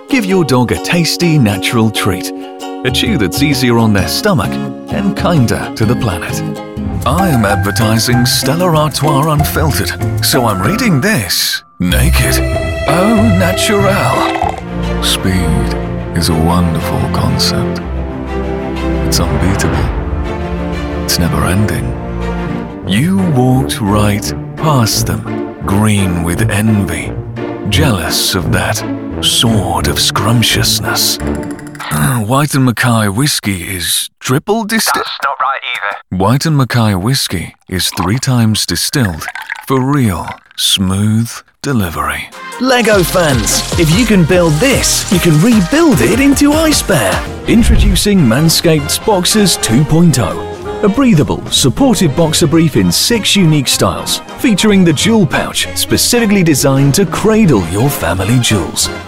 Give your dog a tasty, natural treat. A chew that's easier on their stomach and kinder to the planet. I am advertising Stella Artois Unfiltered, so I'm reading this naked. Au naturel. Speed is a wonderful concept. It's unbeatable. It's never ending. You walked right past them, green with envy, jealous of that sword of scrumptiousness. White and Mackay whiskey is triple distilled. That's not right either. White and Mackay whiskey is 3 times distilled for real, smooth delivery. Lego fans, if you can build this, you can rebuild it into Ice Bear. Introducing Manscaped's Boxers 2.0, a breathable, supportive boxer brief in 6 unique styles, featuring the jewel pouch specifically designed to cradle your family jewels.